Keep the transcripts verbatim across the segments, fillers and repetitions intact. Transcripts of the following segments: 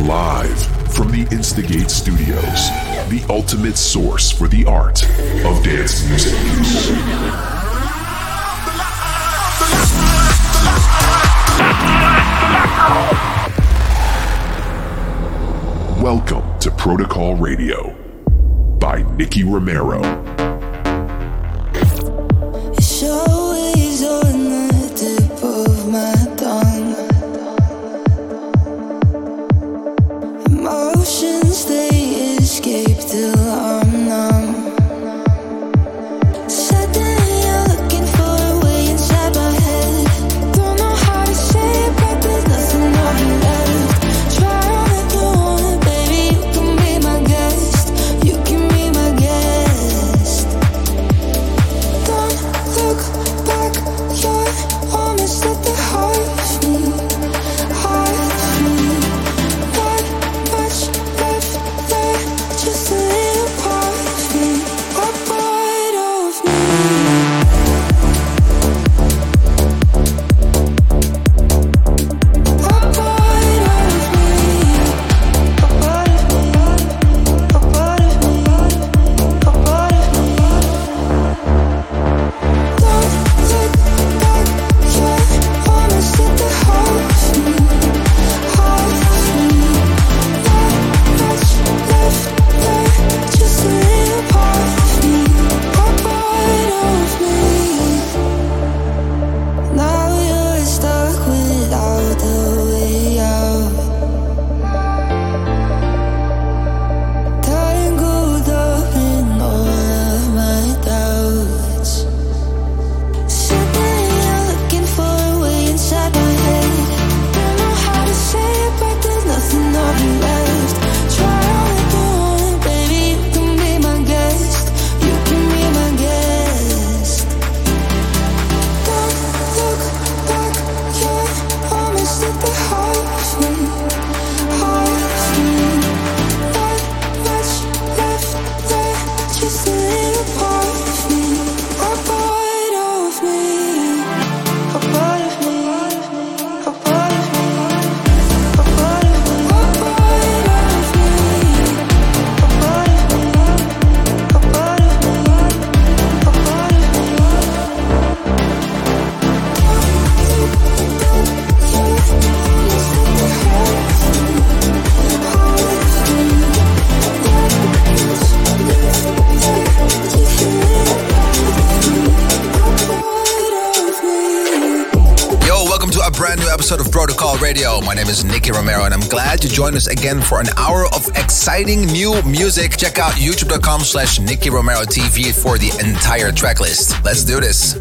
Live from the Instigate Studios, the ultimate source for the art of dance music. Welcome to Protocol Radio by Nicky Romero. Radio. My name is Nicky Romero and I'm glad you joined us again for an hour of exciting new music. Check out youtube.com slash Nicky Romero TV for the entire track list. Let's do this.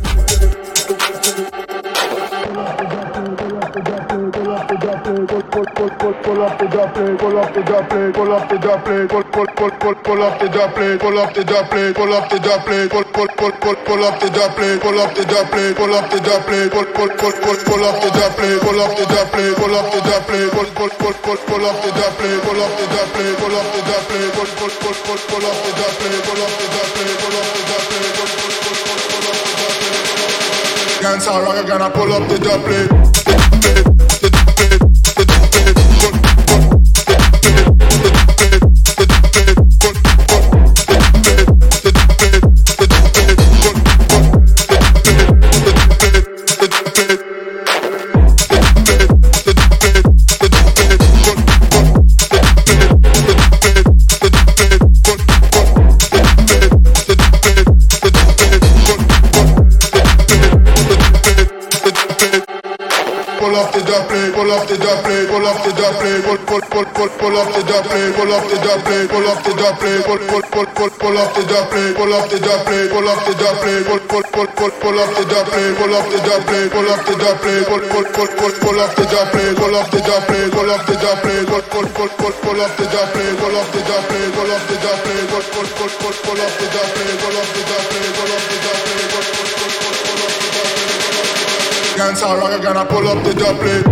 Pull up the drop plate, pull up the drop plate, pull up the drop plate, pull pull pull pull pull up the drop plate, pull up the drop plate, pull up the drop plate, pull pull pull pull pull up the drop plate, pull up the drop plate, pull up the drop plate, pull pull pull pull pull up the drop plate, pull up the drop plate, pull up the drop plate, pull pull pull pull pull up the drop plate, pull up the drop plate, pull up the drop plate, pull pull pull pull pull up the drop plate, pull up the drop plate, pull up the drop plate, pull pull pull pull pull up the drop plate. Dance all right, gonna pull up the drop plate. Pull off the drop plate, pull off the drop plate, pull off the drop plate, pull pull pull pull pull off the drop plate, pull off the drop plate, pull off the drop plate, pull pull pull pull pull off the drop plate, pull off the drop plate, pull off the drop plate, pull pull pull pull pull off the drop plate, pull off the drop plate, pull off the drop plate, pull pull pull pull pull off the drop plate, pull off the drop plate, pull off the drop plate, pull pull pull pull pull off the drop plate, pull off the drop plate, pull off the drop plate, pull pull pull pull pull off the drop plate, pull off the drop plate, pull off the drop plate, pull pull pull pull pull off the drop plate. Dance all right, gonna pull up the drop plate.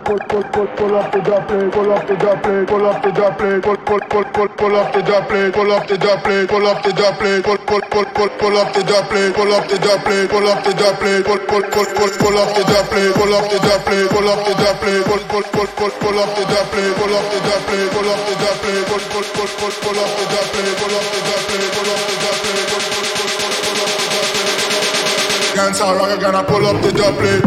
pull pull pull pull up the dub plate, pull up the dub plate, pull up the dub plate, pull pull pull pull pull up the dub plate, pull up the dub plate, pull up the dub plate, pull pull pull pull pull up the dub plate, pull up the dub plate, pull up the dub plate, pull pull pull pull pull up the dub plate, pull up the dub plate, pull up the dub plate, pull pull pull pull pull up the dub plate, pull up the dub plate, pull up the dub plate, pull pull pull pull pull up the dub plate, pull up the dub plate, pull up the dub plate, pull pull pull pull pull up the dub plate. Dance all right, gonna pull up the dub plate.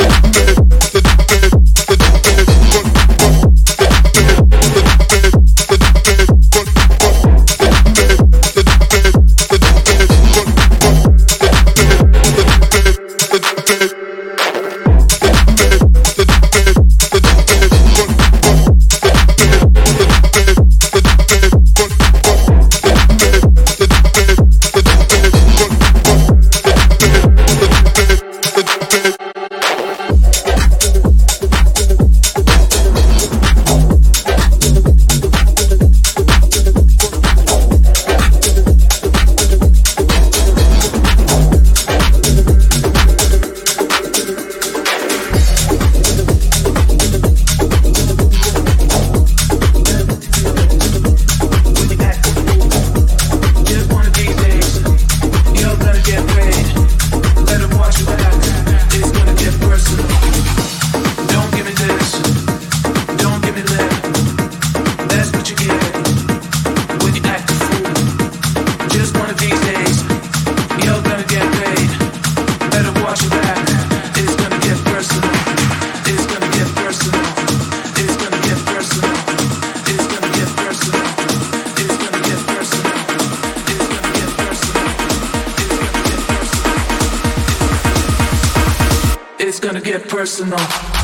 Personal.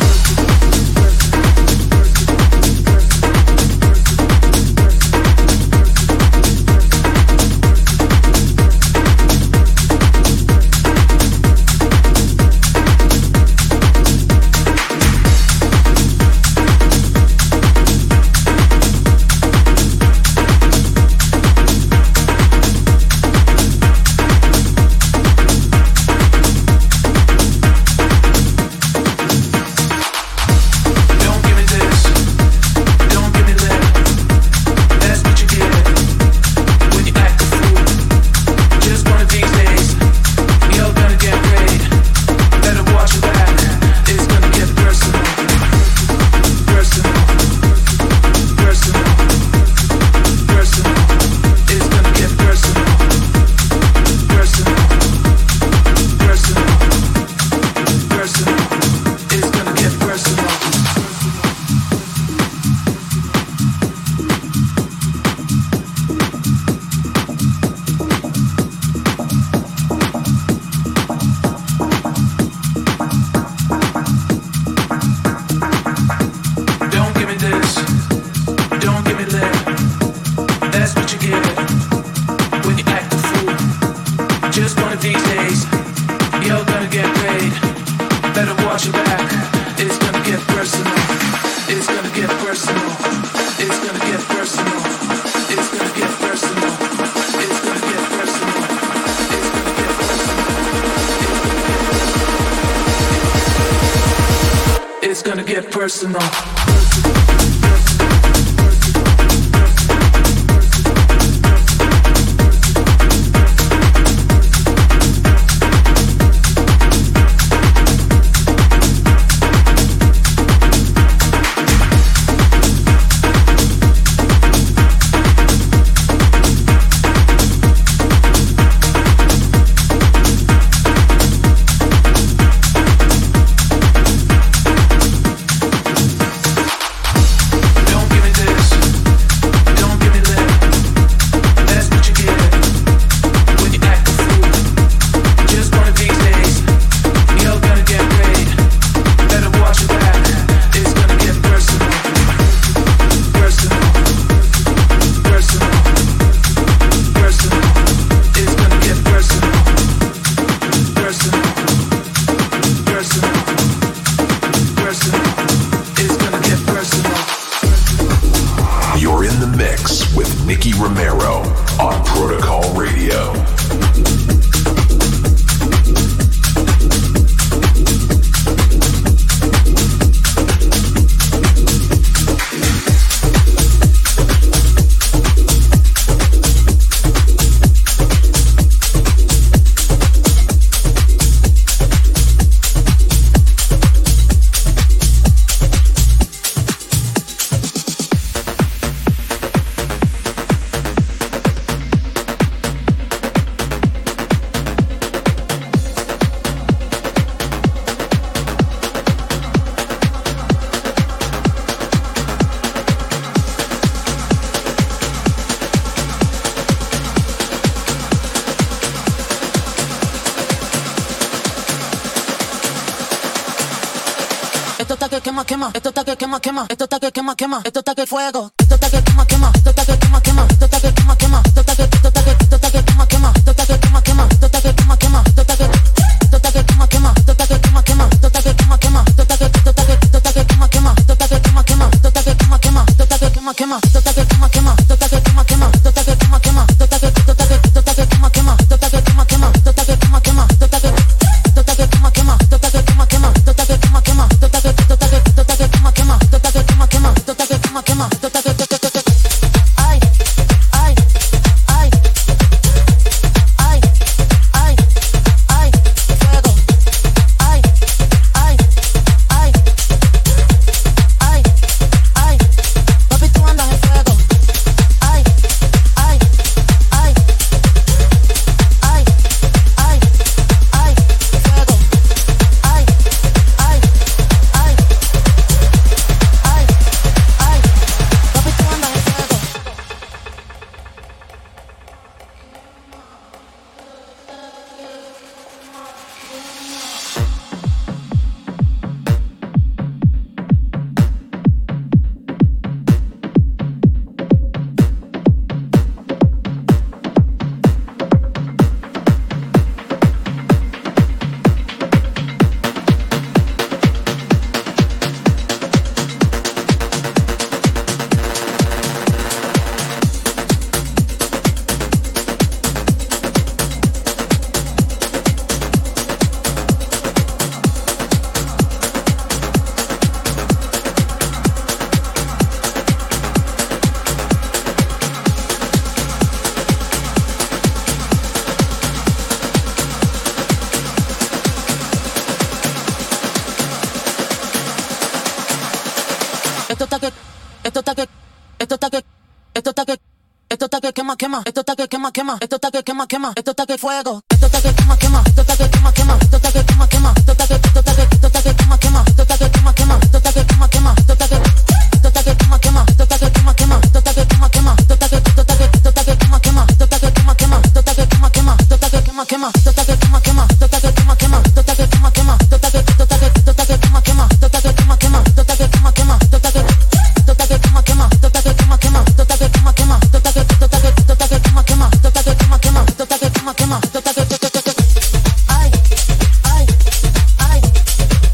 It's gonna get personal. está que quema, quema, esto está que quema, quema, esto está que quema, quema, esto está que fuego, esto está que quema, quema, esto está que quema, quema, esto está que quema, quema, esto está que, esto está que, esto está que quema, quema, esto está que quema, quema, esto está que quema, quema, esto está que, esto está que quema, quema, esto está que quema, quema, esto está que quema, quema, esto está que, esto está que, esto está que quema, quema, esto está que quema, quema, esto está que quema, quema, esto está que quema, quema, esto está que quema, quema, esto está que quema, quema, esto está que quema, quema, esto está que, esto está que, esto está que quema, quema, esto está que quema, quema, esto está que quema, quema, esto está que, esto está que quema, quema, esto está que quema, quema, esto está que quema, quema, esto está que, esto está que, esto está que quema, quema, esto está que quema, quema, esto está que quema, quema, esto está que, ay, ay, ay, ay, ay, ay, fuego, ay, ay, ay, ay, ay, papi tú andas en fuego, ay, ay, ay, ay, ay, ay, fuego, ay, ay, ay, ay, ay, papi tú andas en fuego. Esto está que, esto está que, esto está que, esto está que, esto está que quema, quema, esto está que quema, quema, esto está que quema, quema, esto está que fuego, esto está que quema, quema, esto está que quema, quema, esto está que quema, quema, esto está que, esto está que, esto está que quema, quema, esto está que quema, quema, esto está que quema, quema, esto está que, esto está que quema, quema, esto está que quema, quema, esto está que quema, quema, esto está que, esto está que, esto está que quema, quema, esto está que quema, quema, esto está que quema, quema, esto está que quema, quema, esto está que quema, quema, esto está que quema, quema, esto está que quema, quema, esto está que, esto está que, esto está que quema, quema, esto está que quema, quema, esto está que quema, quema, esto está que, esto está que quema, quema, esto está que quema, quema, esto está que quema, quema, esto está que, esto está que, esto está que quema, quema, esto está que quema, quema, esto está que quema, quema, esto está que, ay, ay, ay,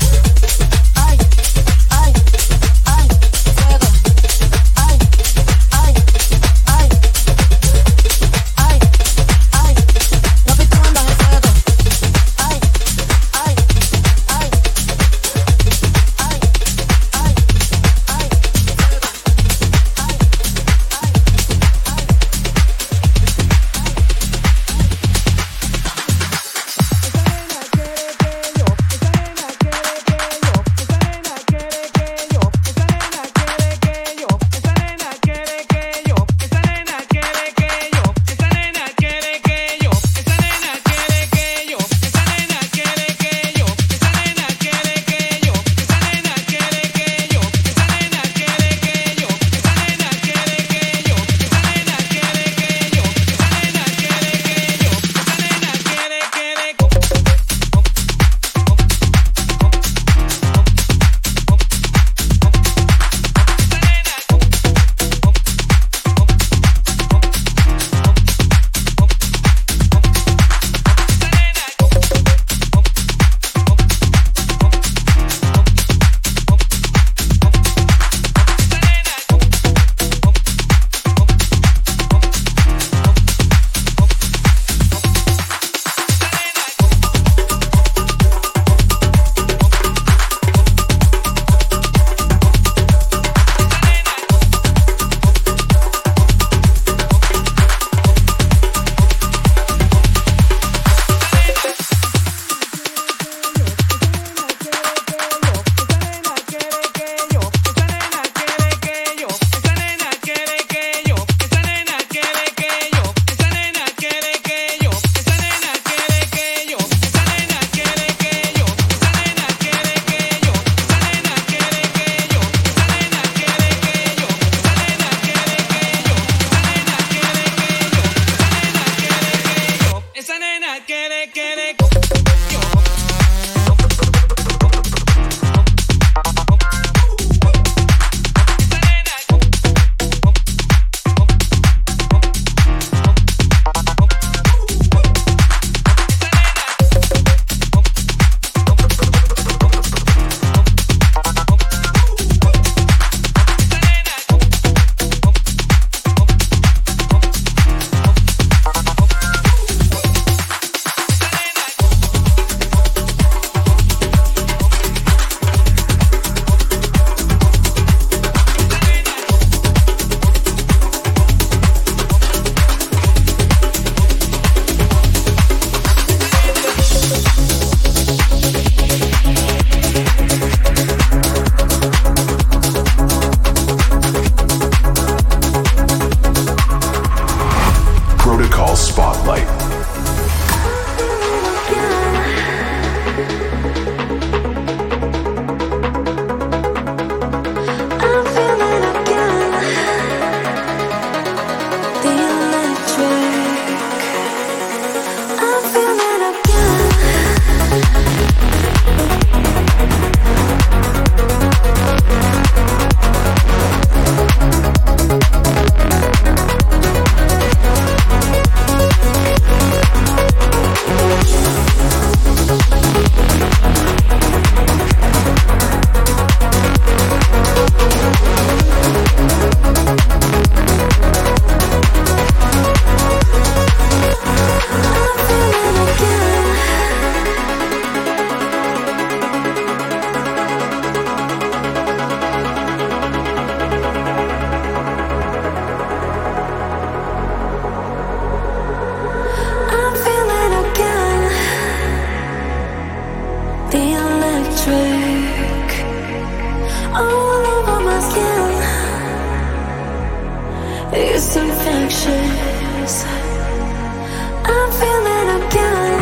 It's infectious. I'm feeling again.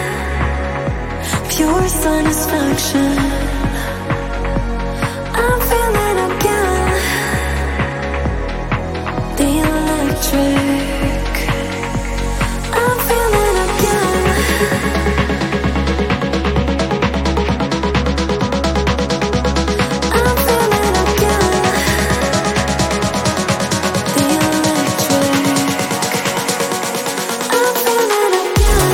Pure satisfaction. I'm feeling again. The electric. I'm feeling again. I'm feeling again. The electric. I'm feeling again.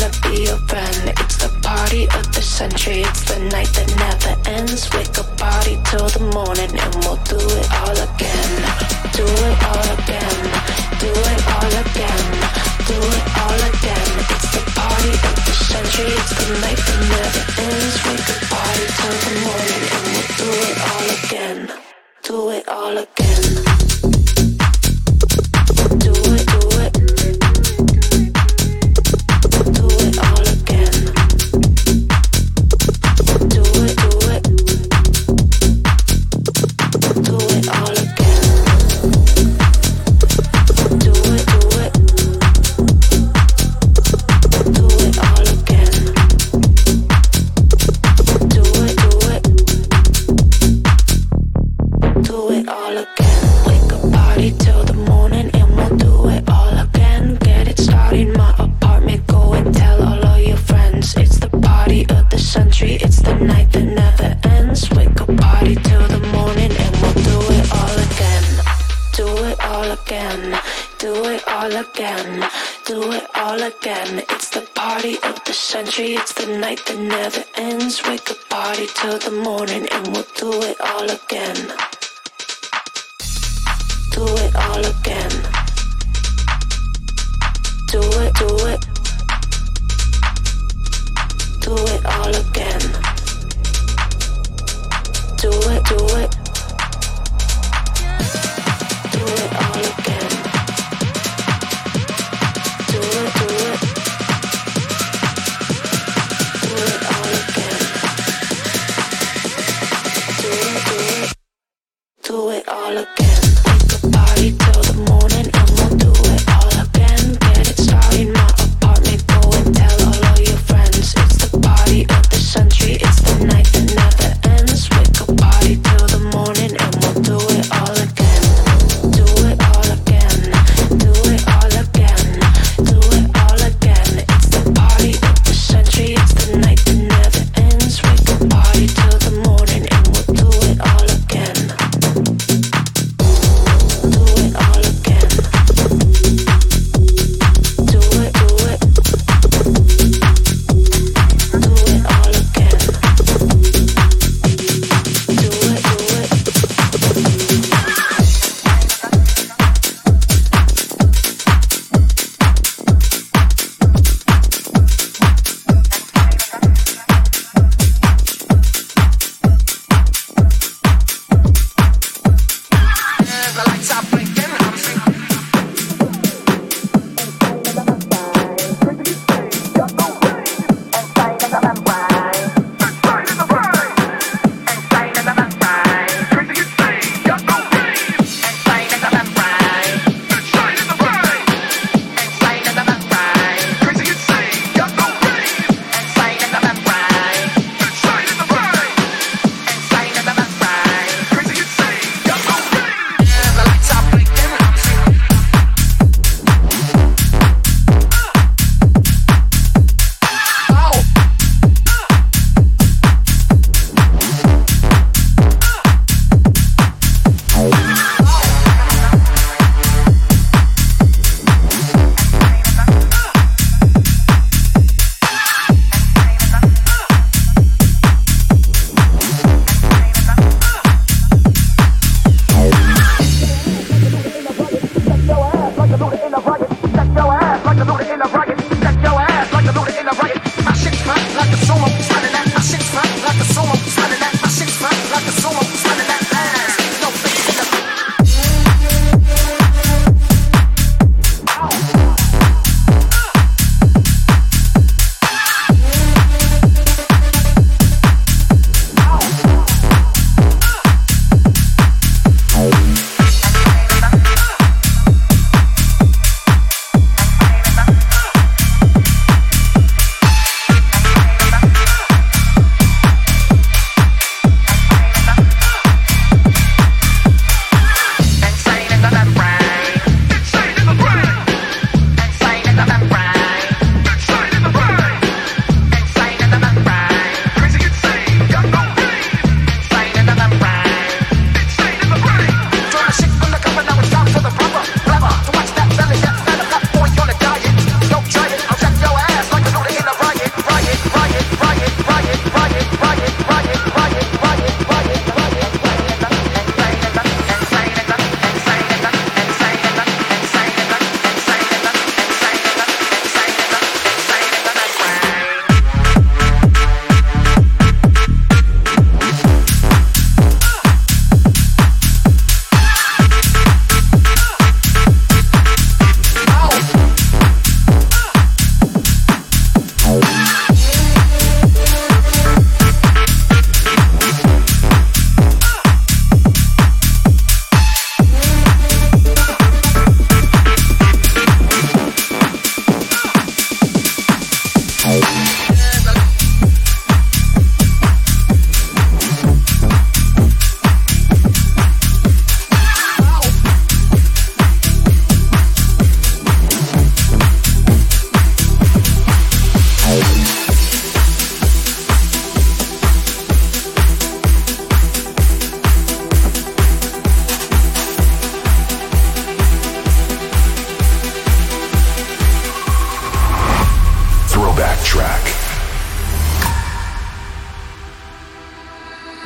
party of the century. It's the night that never ends. Wake up, party party till the morning and we'll do it all again. Do it all again. Do it all again. Do it all again. It's the party of the century. It's the night that never ends. We could party till the morning and we'll do it all again. Do it all again. Do it, do it. Do it all again. Do it, do it. Do it all again. Do it, do it. Do it all again. Do it, do it. Do it all again. Wake up, party till the morning and we'll do it all again. Get it started in my apartment. Go and tell all of your friends. It's the party of the century. It's the night that never ends. Wake up, party till the morning and we'll do it all again. Do it all again. Do it all again. Do it all again. It's the party of the century. It's the night that never ends. Wake up, party till the morning and we'll do it all again. Do it all again. Do it, do it. Do it all again. Do it, do it. Do it all again. Do it, do it. Do it all again. Do it, do it. Do it all again. Wake up, party till the morning and we'll do it all again. Get it started in my apartment. Go and tell all of your friends. It's the party of the century.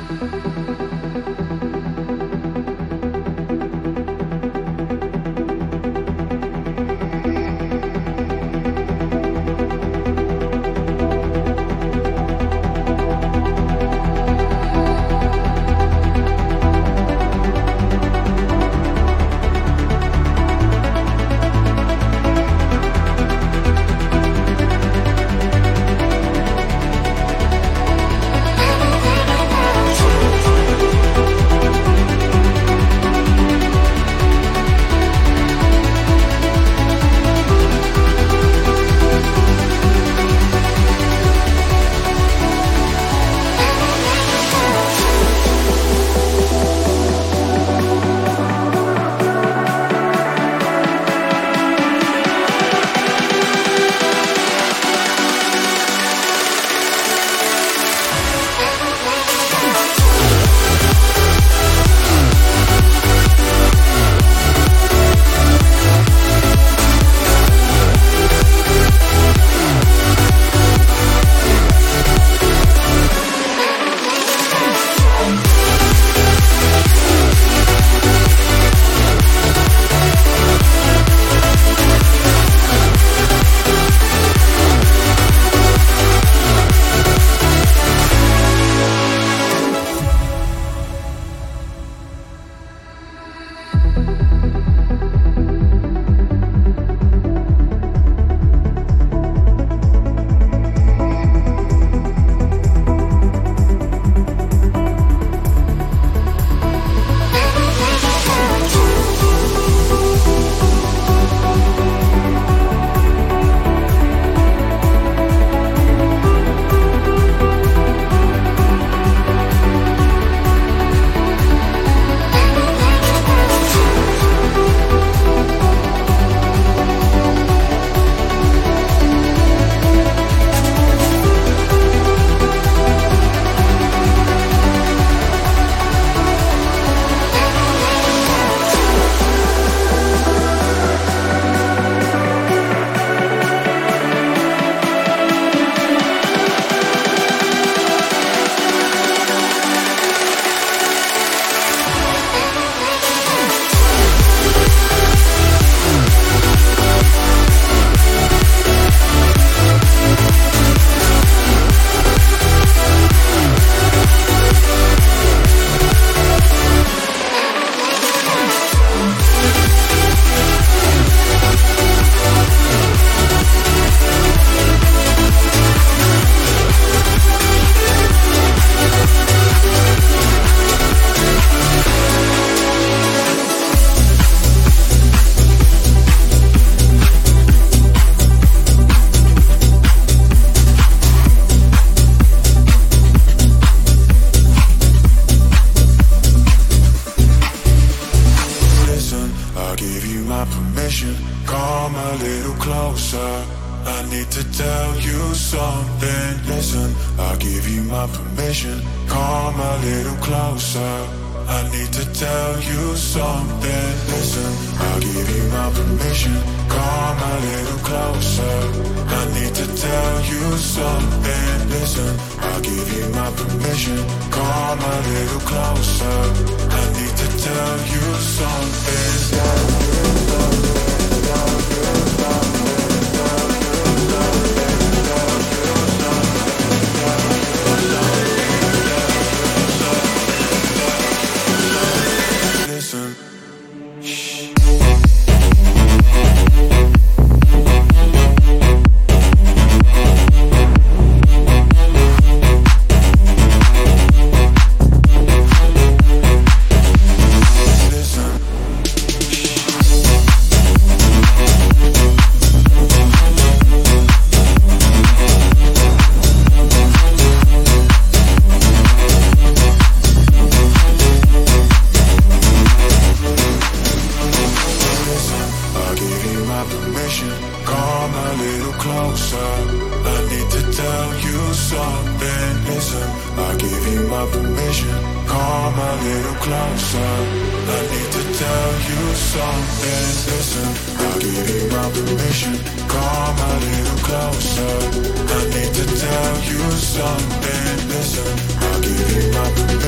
something, listen, I'll give you my permission.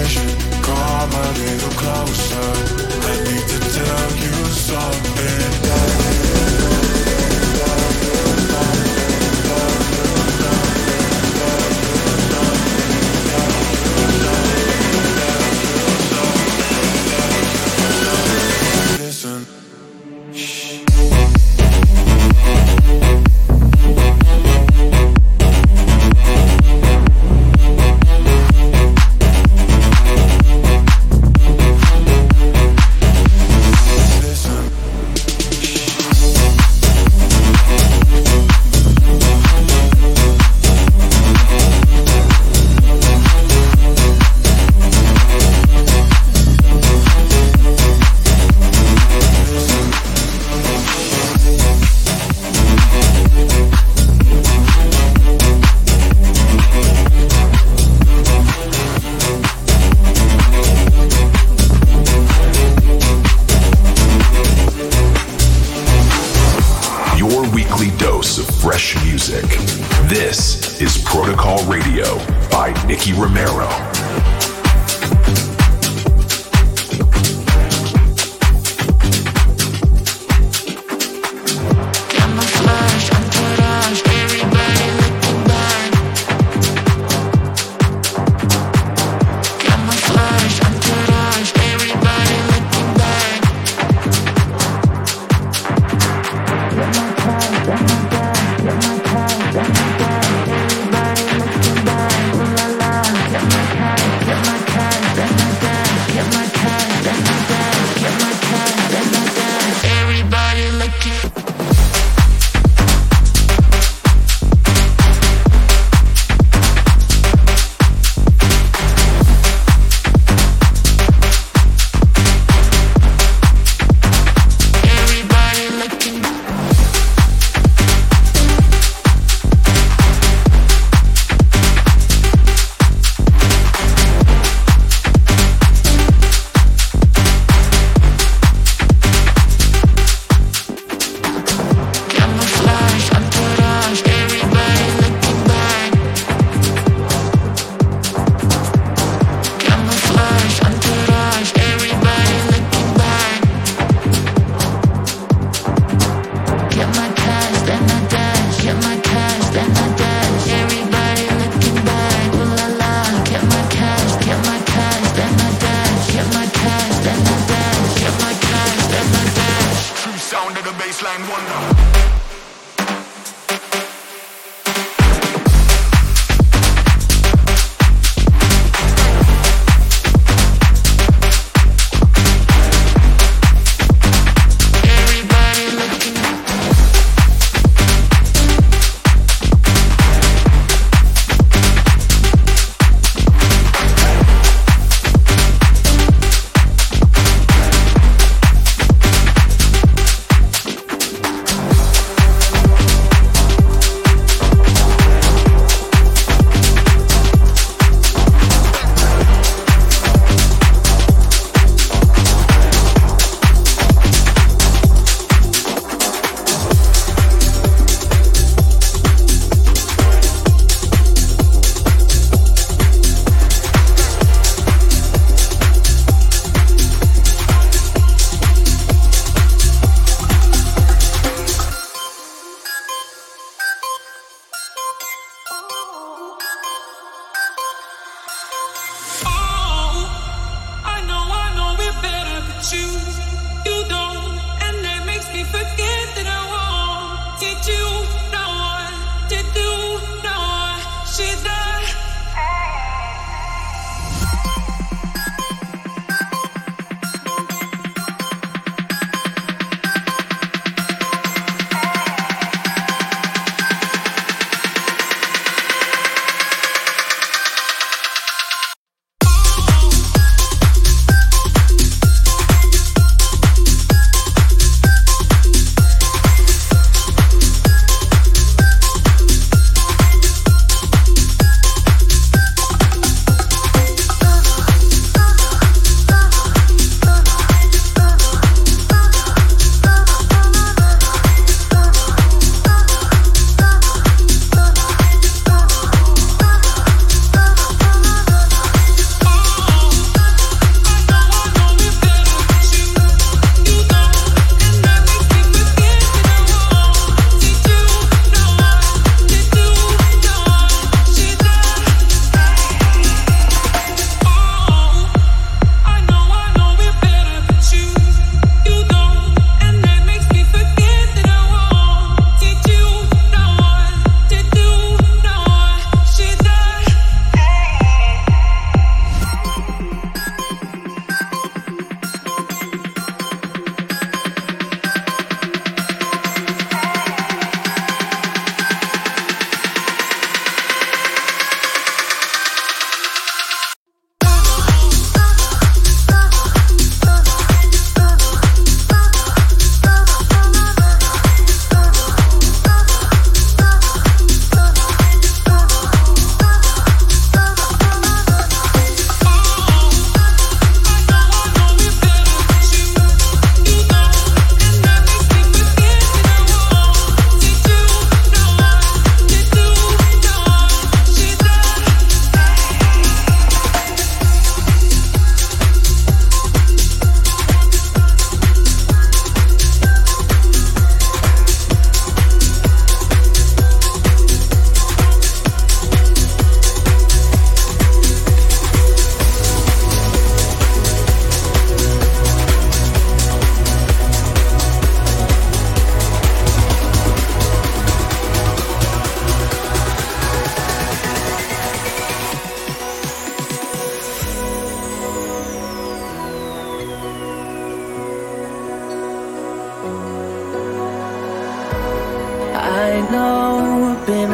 attention. Come a little closer. I need to tell you something. Listen. This is Protocol Radio by Nicky Romero. Get my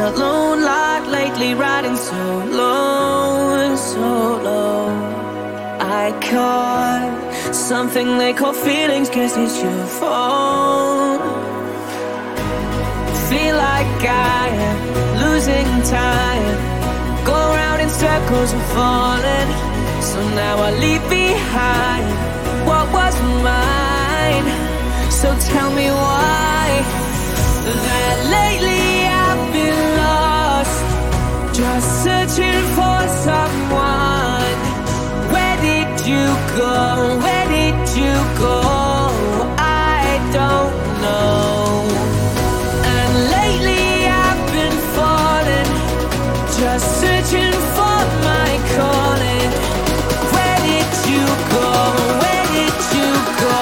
alone lot lately, riding so low, so low. I caught something they call feelings, guess it's your phone. Feel like I am losing time, go around in circles and falling. So now I leave behind what was mine. So tell me why that lately I've been lost, just searching for someone. Where did you go? Where did you go? I don't know. And lately I've been falling, just searching for my calling. Where did you go? Where did you go?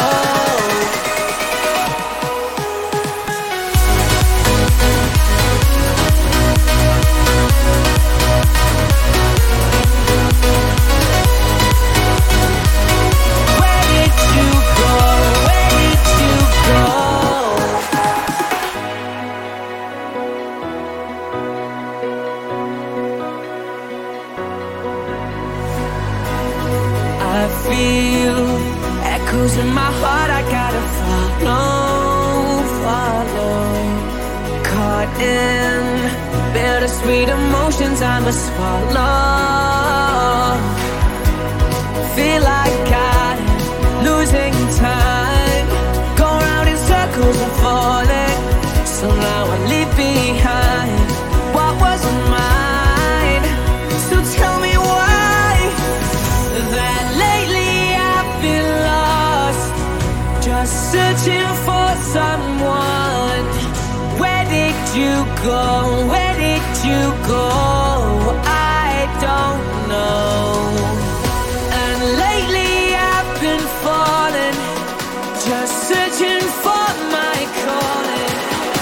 In my heart, I gotta follow, follow. Caught in bittersweet emotions, I must swallow. Feel like I'm losing time, go around in circles and falling. So now I leave behind what was mine. So tell me why that lately I've been lost, just searching for someone. Where did you go? Where did you go? I don't know. And lately I've been falling, just searching for my calling.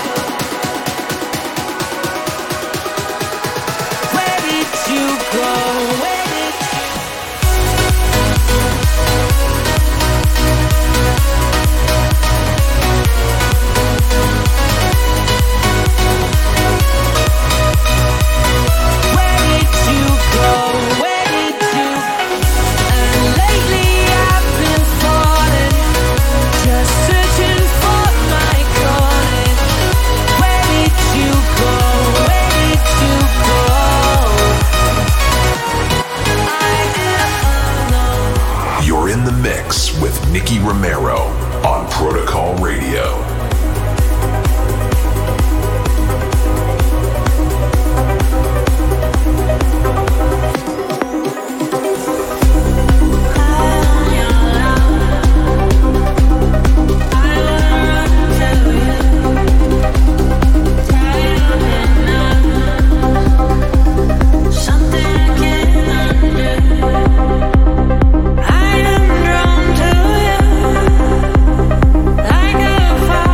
Where did you go? Where did with Nicky Romero on Protocol Radio. I am drawn to you like a fire.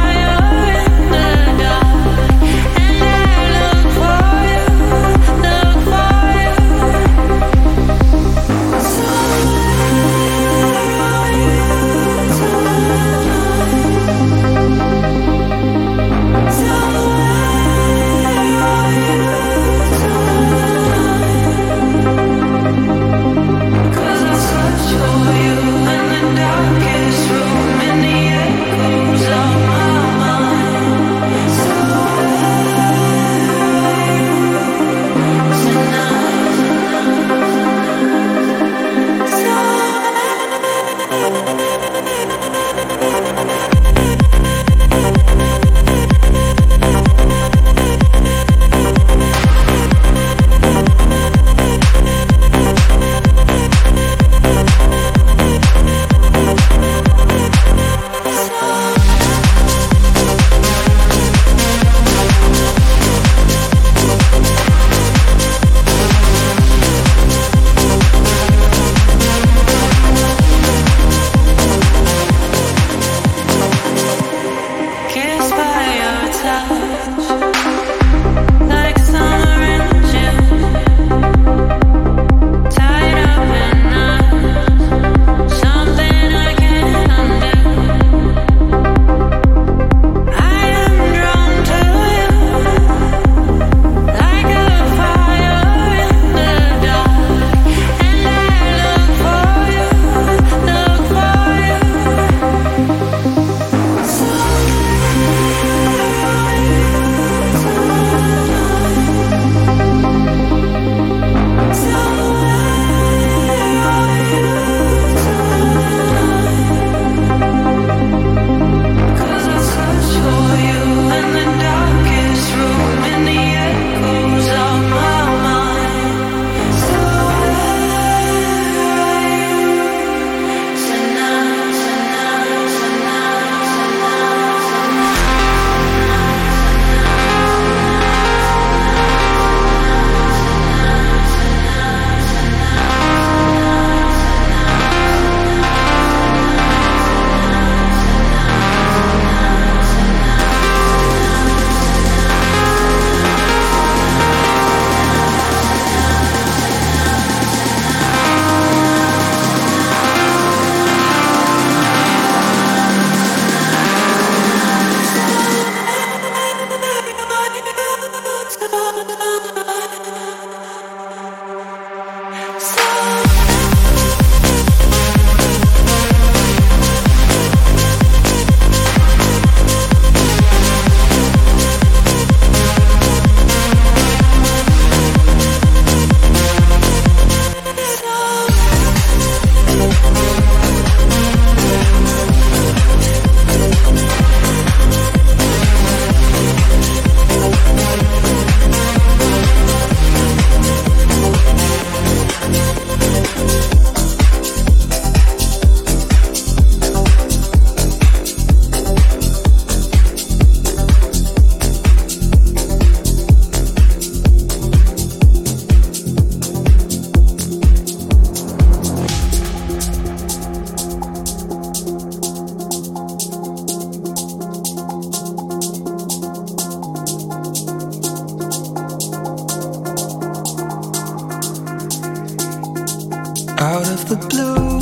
out of the blue,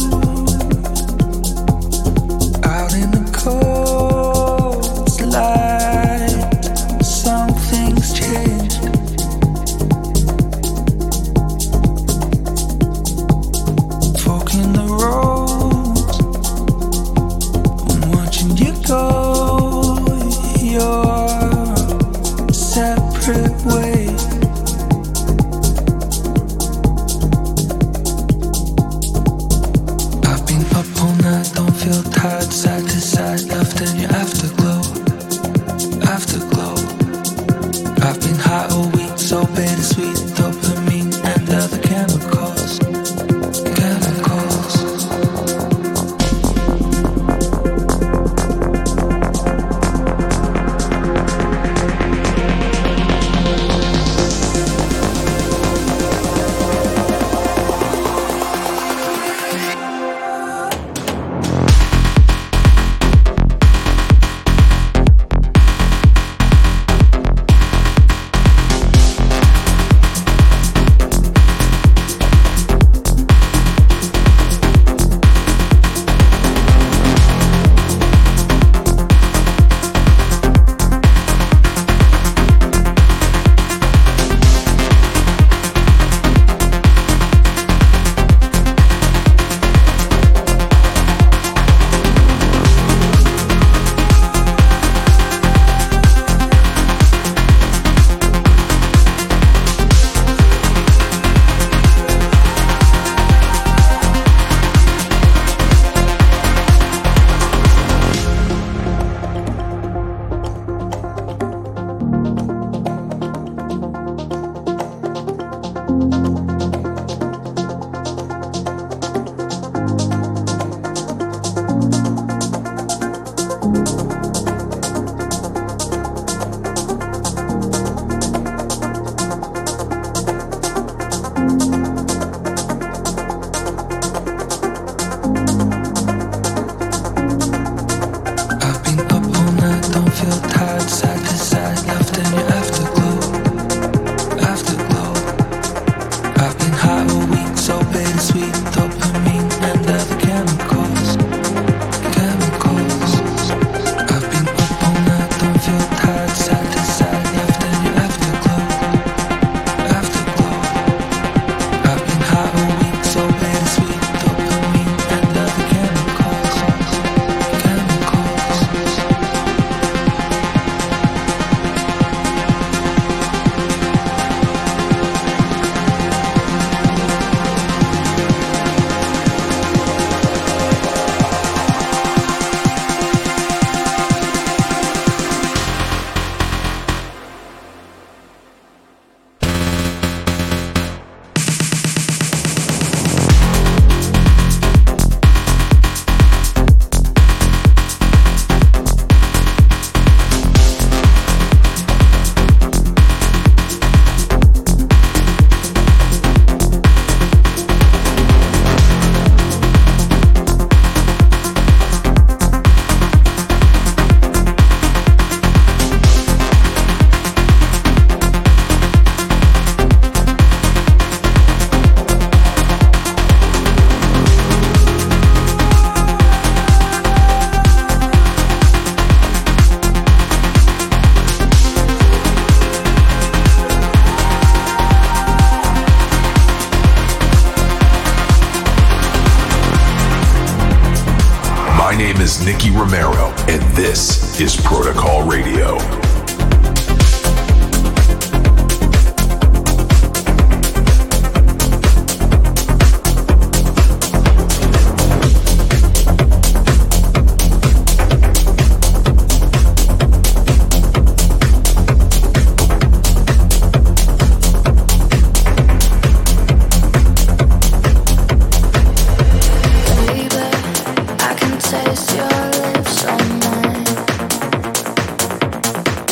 out in the cold light, something's changed. Forking the roads, I'm watching you go your separate ways. I've been up all night, don't feel tired, side to side, left in your afterglow, afterglow. I've been high all week, so bittersweet, dopamine and other chemicals, chemicals. Nicky Romero, and this is Protocol Radio. Taste your lips on mine.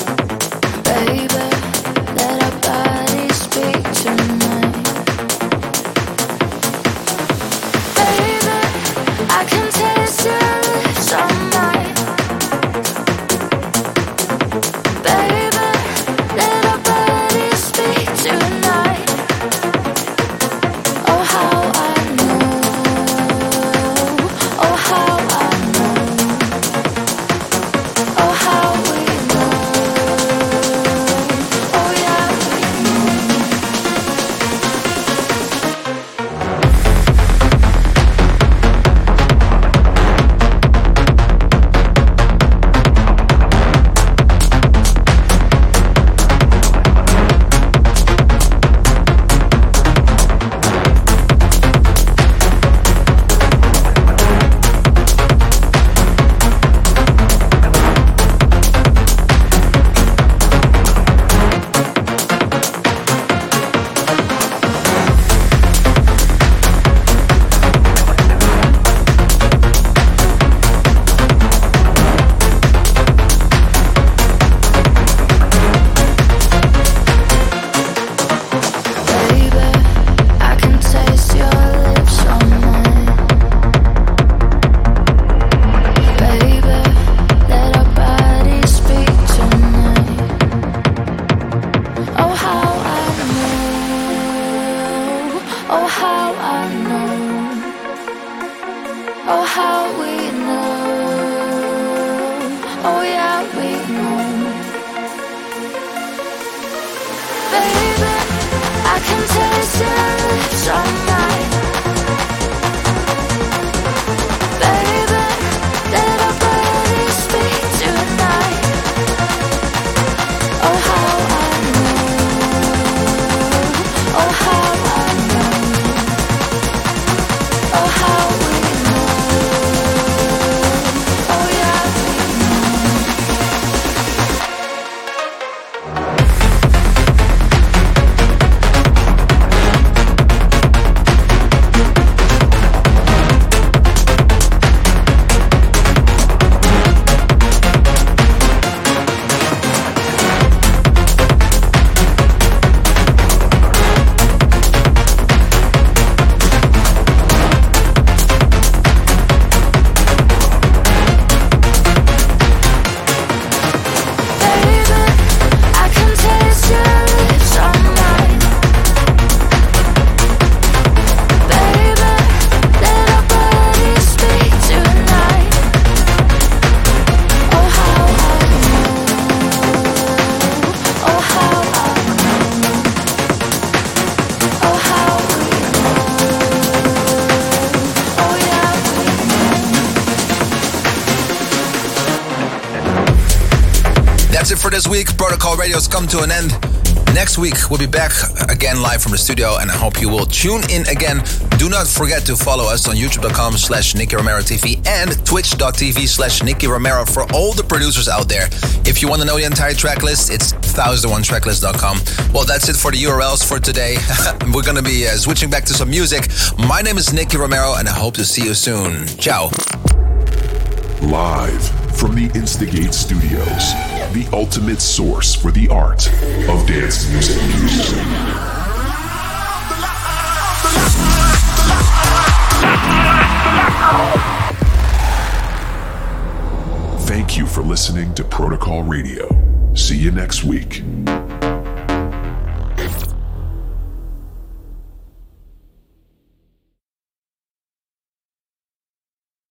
Oh, how we know. Oh, yeah, we know. Baby, I can taste your lips all night. Baby, let our bodies speak tonight. Oh, how I know. Oh, how I know. Oh, how we know. Oh, yeah, we know. That's it for this week. Protocol Radio's come to an end. Next week, we'll be back again live from the studio, and I hope you will tune in again. Do not forget to follow us on youtube.com slash Nicky Romero TV and twitch.tv slash Nicky Romero for all the producers out there. If you want to know the entire track list, it's one thousand one tracklist dot com. Well, that's it for the U R Ls for today. We're going to be uh, switching back to some music. My name is Nicky Romero, and I hope to see you soon. Ciao. Live from the Instigate Studios, the ultimate source for the art of dance music. Thank you for listening to Protocol Radio. See you next week.